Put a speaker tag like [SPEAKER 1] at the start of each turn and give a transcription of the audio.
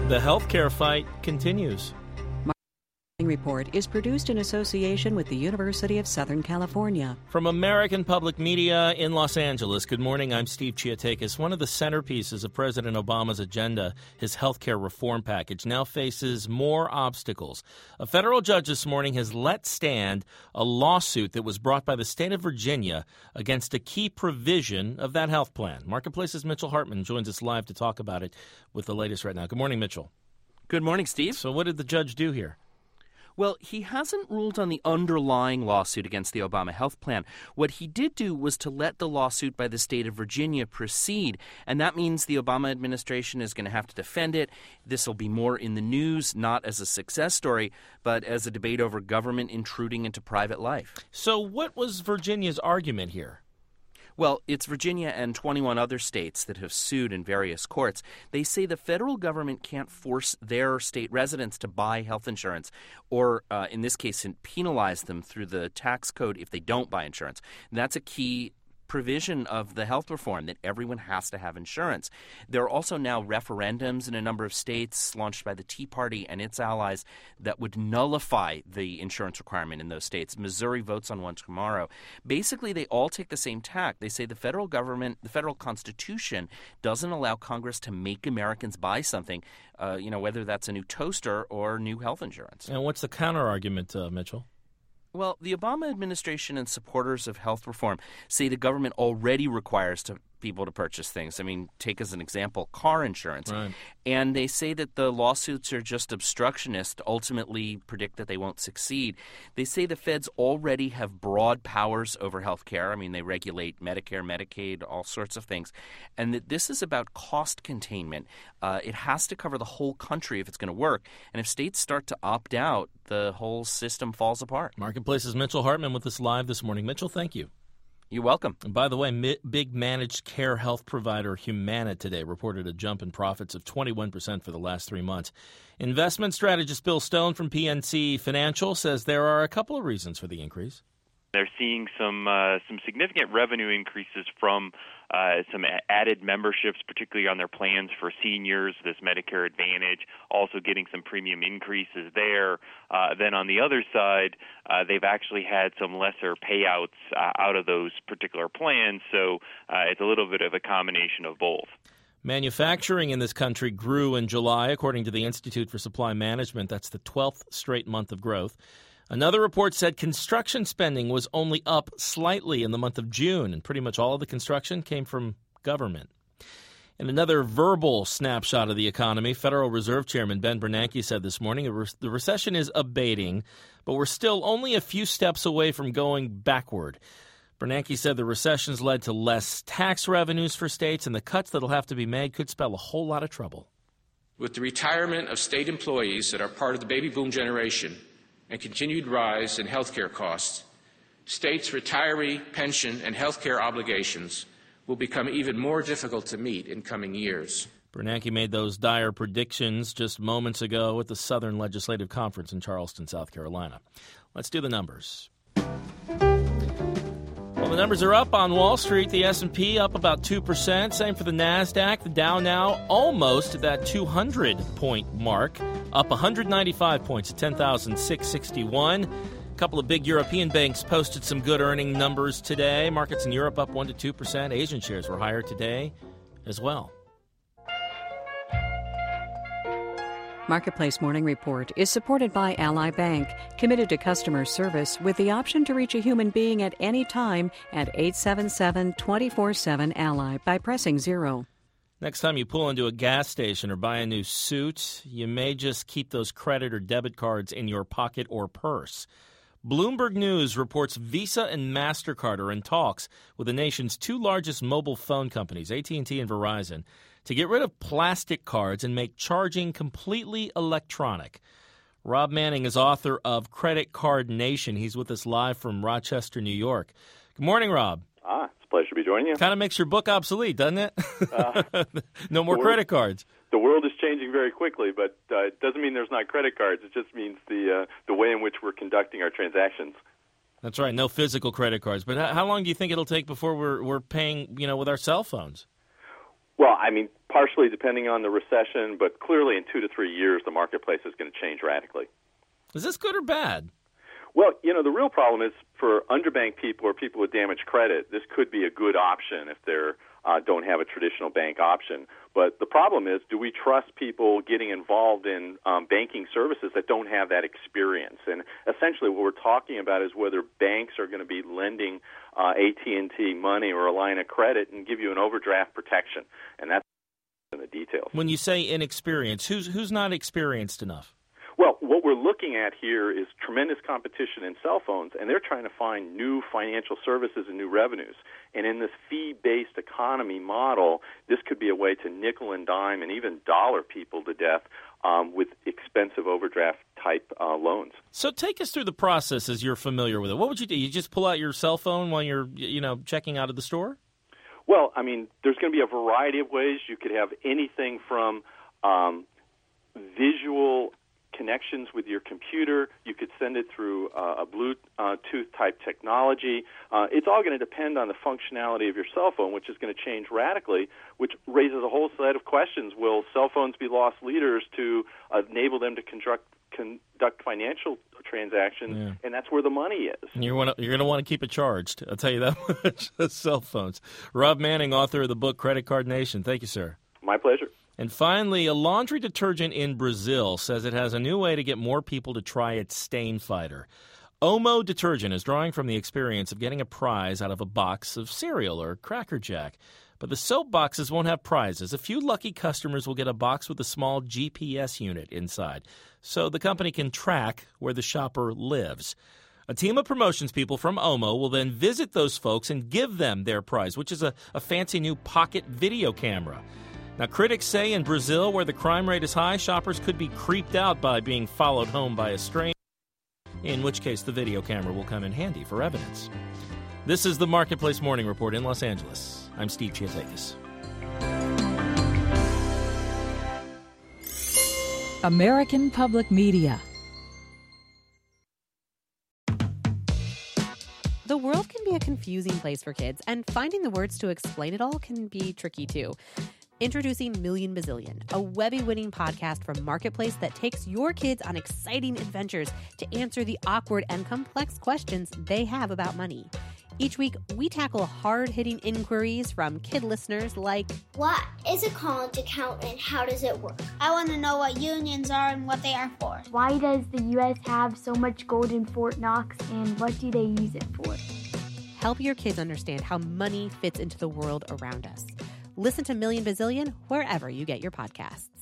[SPEAKER 1] The healthcare fight continues.
[SPEAKER 2] Report is produced in association with the University of Southern California.
[SPEAKER 1] From American Public Media in Los Angeles, good morning. I'm Steve Chiatakis. One of the centerpieces of President Obama's agenda, his health care reform package, now faces more obstacles. A federal judge this morning has let stand a lawsuit that was brought by the state of Virginia against a key provision of that health plan. Marketplace's Mitchell Hartman joins us live to talk about it with the latest right now. Good morning, Mitchell.
[SPEAKER 3] Good morning, Steve.
[SPEAKER 1] So what did the judge do here?
[SPEAKER 3] Well, he hasn't ruled on the underlying lawsuit against the Obama health plan. What he did do was to let the lawsuit by the state of Virginia proceed, and that means the Obama administration is going to have to defend it. This will be more in the news, not as a success story, but as a debate over government intruding into private life.
[SPEAKER 1] So what was Virginia's argument here?
[SPEAKER 3] Well, it's Virginia and 21 other states that have sued in various courts. They say the federal government can't force their state residents to buy health insurance or, in this case, penalize them through the tax code if they don't buy insurance. And that's a key provision of the health reform, that everyone has to have insurance. There are also now referendums in a number of states launched by the Tea Party and its allies that would nullify the insurance requirement in those states. Missouri votes on one tomorrow. Basically, they all take the same tack. They say the federal government, the federal Constitution, doesn't allow Congress to make Americans buy something, whether that's a new toaster or new health insurance.
[SPEAKER 1] And what's the counter-argument, Mitchell?
[SPEAKER 3] Well, the Obama administration and supporters of health reform say the government already requires people to purchase things. I mean, take as an example car insurance.
[SPEAKER 1] Right.
[SPEAKER 3] And they say that the lawsuits are just obstructionist, ultimately predict that they won't succeed. They say the feds already have broad powers over health care. I mean, they regulate Medicare, Medicaid, all sorts of things. And that this is about cost containment. It has to cover the whole country if it's going to work. And if states start to opt out, the whole system falls apart.
[SPEAKER 1] Marketplace's Mitchell Hartman with us live this morning. Mitchell, thank you.
[SPEAKER 3] You're welcome.
[SPEAKER 1] And by the way, big managed care health provider Humana today reported a jump in profits of 21% for the last 3 months. Investment strategist Bill Stone from PNC Financial says there are a couple of reasons for the increase.
[SPEAKER 4] They're seeing some significant revenue increases from some added memberships, particularly on their plans for seniors, this Medicare Advantage, also getting some premium increases there. Then on the other side, they've actually had some lesser payouts out of those particular plans, so it's a little bit of a combination of both.
[SPEAKER 1] Manufacturing in this country grew in July, according to the Institute for Supply Management. That's the 12th straight month of growth. Another report said construction spending was only up slightly in the month of June, and pretty much all of the construction came from government. In another verbal snapshot of the economy, Federal Reserve Chairman Ben Bernanke said this morning the recession is abating, but we're still only a few steps away from going backward. Bernanke said the recession's led to less tax revenues for states, and the cuts that'll have to be made could spell a whole lot of trouble.
[SPEAKER 5] With the retirement of state employees that are part of the baby boom generation and continued rise in health care costs, states' retiree pension and health care obligations will become even more difficult to meet in coming years.
[SPEAKER 1] Bernanke made those dire predictions just moments ago at the Southern Legislative Conference in Charleston, South Carolina. Let's do the numbers. Well, the numbers are up on Wall Street. The S&P up about 2%. Same for the NASDAQ. The Dow now almost at that 200-point mark, up 195 points at 10,661. A couple of big European banks posted some good earning numbers today. Markets in Europe up 1% to 2%. Asian shares were higher today as well.
[SPEAKER 2] Marketplace Morning Report is supported by Ally Bank, committed to customer service with the option to reach a human being at any time at 877-24-7-ALLY by pressing 0.
[SPEAKER 1] Next time you pull into a gas station or buy a new suit, you may just keep those credit or debit cards in your pocket or purse. Bloomberg News reports Visa and MasterCard are in talks with the nation's two largest mobile phone companies, AT&T and Verizon, to get rid of plastic cards and make charging completely electronic. Rob Manning is author of Credit Card Nation. He's with us live from Rochester, New York. Good morning, Rob.
[SPEAKER 6] It's a pleasure to be joining you.
[SPEAKER 1] Kind of makes your book obsolete, doesn't it? No more credit cards.
[SPEAKER 6] The world is changing very quickly, but it doesn't mean there's not credit cards. It just means the way in which we're conducting our transactions.
[SPEAKER 1] That's right, no physical credit cards. But how long do you think it'll take before we're paying, with our cell phones?
[SPEAKER 6] Well, I mean, partially depending on the recession, but clearly in 2 to 3 years, the marketplace is going to change radically.
[SPEAKER 1] Is this good or bad?
[SPEAKER 6] Well, the real problem is for underbanked people or people with damaged credit, this could be a good option if they don't have a traditional bank option. But the problem is, do we trust people getting involved in banking services that don't have that experience? And essentially what we're talking about is whether banks are going to be lending AT&T money or a line of credit and give you an overdraft protection. And that's in the details.
[SPEAKER 1] When you say inexperienced, who's not experienced enough?
[SPEAKER 6] Well, what we're looking at here is tremendous competition in cell phones, and they're trying to find new financial services and new revenues. And in this fee-based economy model, this could be a way to nickel and dime and even dollar people to death with expensive overdraft-type loans.
[SPEAKER 1] So take us through the process as you're familiar with it. What would you do? You just pull out your cell phone while you're, checking out of the store?
[SPEAKER 6] Well, I mean, there's going to be a variety of ways. You could have anything from visual connections with your computer. You could send it through a Bluetooth-type technology. It's all going to depend on the functionality of your cell phone, which is going to change radically, which raises a whole set of questions. Will cell phones be lost leaders to enable them to conduct financial transactions? Yeah. And that's where the money is.
[SPEAKER 1] And you're going to want to keep it charged. I'll tell you that much. Cell phones. Rob Manning, author of the book Credit Card Nation. Thank you, sir.
[SPEAKER 6] My pleasure.
[SPEAKER 1] And finally, a laundry detergent in Brazil says it has a new way to get more people to try its stain fighter. Omo detergent is drawing from the experience of getting a prize out of a box of cereal or Cracker Jack. But the soap boxes won't have prizes. A few lucky customers will get a box with a small GPS unit inside, so the company can track where the shopper lives. A team of promotions people from Omo will then visit those folks and give them their prize, which is a fancy new pocket video camera. Now, critics say in Brazil, where the crime rate is high, shoppers could be creeped out by being followed home by a stranger, in which case the video camera will come in handy for evidence. This is the Marketplace Morning Report in Los Angeles. I'm Steve Chiatakis.
[SPEAKER 7] American Public Media.
[SPEAKER 8] The world can be a confusing place for kids, and finding the words to explain it all can be tricky too. Introducing Million Bazillion, a Webby-winning podcast from Marketplace that takes your kids on exciting adventures to answer the awkward and complex questions they have about money. Each week, we tackle hard-hitting inquiries from kid listeners like,
[SPEAKER 9] what is a college account and how does it work? I want to know what unions are and what they are for.
[SPEAKER 10] Why does the U.S. have so much gold in Fort Knox and what do they use it for?
[SPEAKER 8] Help your kids understand how money fits into the world around us. Listen to Million Bazillion wherever you get your podcasts.